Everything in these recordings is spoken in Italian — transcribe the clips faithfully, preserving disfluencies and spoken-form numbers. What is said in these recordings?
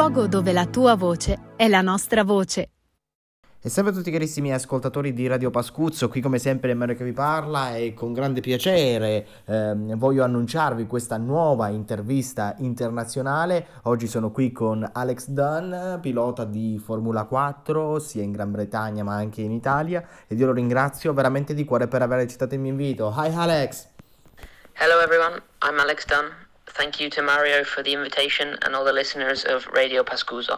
luogo dove la tua voce è la nostra voce. E salve a tutti carissimi ascoltatori di Radio Pascuzzo, qui come sempre Mario che vi parla e con grande piacere ehm, voglio annunciarvi questa nuova intervista internazionale. Oggi sono qui con Alex Dunn, pilota di Formula quattro sia in Gran Bretagna ma anche in Italia, ed io lo ringrazio veramente di cuore per aver accettato il mio invito. Hi Alex! Hello everyone, I'm Alex Dunn. Thank you to Mario for the invitation and all the listeners of Radio Pascuzzo.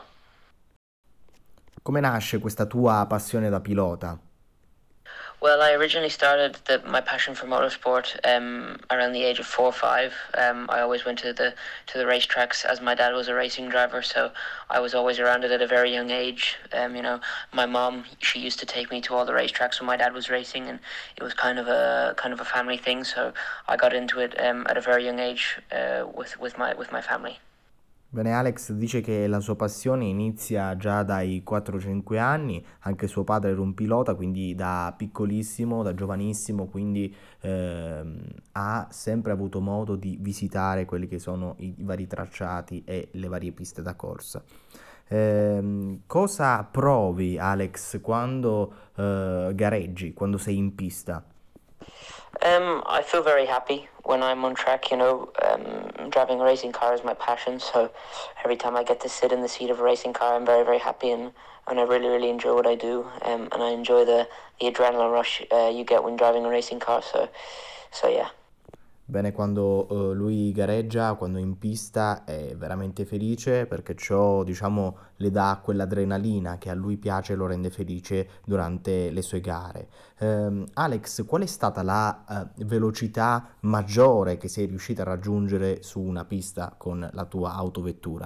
Come nasce questa tua passione da pilota? Well, I originally started the, my passion for motorsport um, around the age of four or five. Um, I always went to the to the racetracks as my dad was a racing driver, so I was always around it at a very young age. Um, you know, my mom, she used to take me to all the racetracks when my dad was racing, and it was kind of a kind of a family thing. So I got into it um, at a very young age uh, with with my with my family. Bene, Alex dice che la sua passione inizia già dai quattro cinque anni, anche suo padre era un pilota, quindi da piccolissimo, da giovanissimo, quindi ehm, ha sempre avuto modo di visitare quelli che sono i vari tracciati e le varie piste da corsa. Eh, cosa provi, Alex, quando eh, gareggi, quando sei in pista? Um, I feel very happy when I'm on track, you know, um, driving a racing car is my passion, so every time I get to sit in the seat of a racing car, I'm very, very happy, and, and I really, really enjoy what I do, um, and I enjoy the, the adrenaline rush uh, you get when driving a racing car, so, so yeah. Bene, quando uh, lui gareggia, quando è in pista è veramente felice perché ciò, diciamo, le dà quell'adrenalina che a lui piace e lo rende felice durante le sue gare. Um, Alex, qual è stata la uh, velocità maggiore che sei riuscita a raggiungere su una pista con la tua autovettura?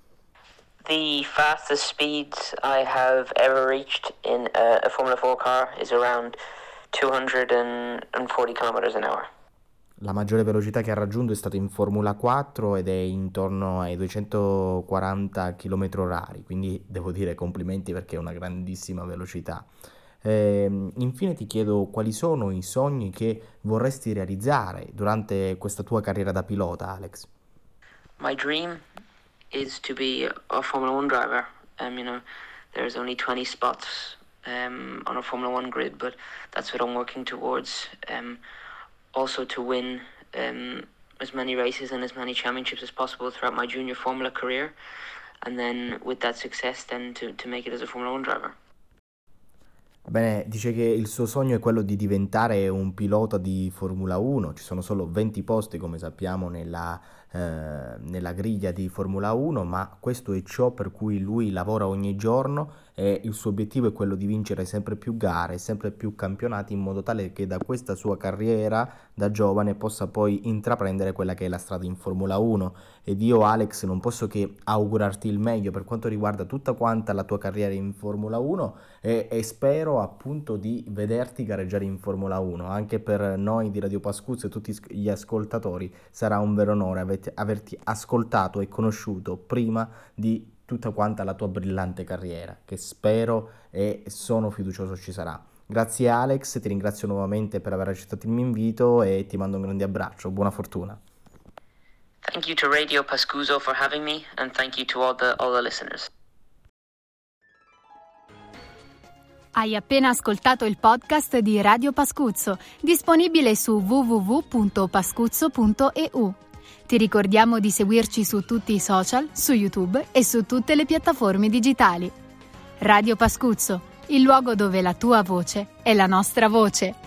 The fastest speed I have ever reached in a, a Formula four car is around two hundred forty kilometers an hour. La maggiore velocità che ha raggiunto è stata in Formula quattro ed è intorno ai duecentoquaranta chilometri orari, quindi devo dire complimenti perché è una grandissima velocità. Eh, infine ti chiedo quali sono i sogni che vorresti realizzare durante questa tua carriera da pilota, Alex. My dream is to be a Formula one driver. Um, you know, there's only twenty spots um, on a Formula one grid, but that's what I'm working towards. Um, Also to win um, as many races and as many championships as possible throughout my junior Formula career, and then with that success then to, to make it as a Formula one driver. Bene, dice che il suo sogno è quello di diventare un pilota di Formula uno, ci sono solo venti posti come sappiamo nella, eh, nella griglia di Formula uno, ma questo è ciò per cui lui lavora ogni giorno e il suo obiettivo è quello di vincere sempre più gare, sempre più campionati in modo tale che da questa sua carriera da giovane possa poi intraprendere quella che è la strada in Formula uno. Ed io, Alex, non posso che augurarti il meglio per quanto riguarda tutta quanta la tua carriera in Formula uno e, e spero appunto di vederti gareggiare in Formula uno. Anche per noi di Radio Pascuzzo e tutti gli ascoltatori sarà un vero onore averti, averti ascoltato e conosciuto prima di tutta quanta la tua brillante carriera, che spero e sono fiducioso ci sarà. Grazie Alex, ti ringrazio nuovamente per aver accettato il mio invito e ti mando un grande abbraccio, buona fortuna. Thank you to Radio Pascuzzo for having me, and thank you to all the all the listeners. Hai appena ascoltato il podcast di Radio Pascuzzo, disponibile su w w w punto pascuzzo punto e u. Ti ricordiamo di seguirci su tutti i social, su YouTube e su tutte le piattaforme digitali. Radio Pascuzzo, il luogo dove la tua voce è la nostra voce.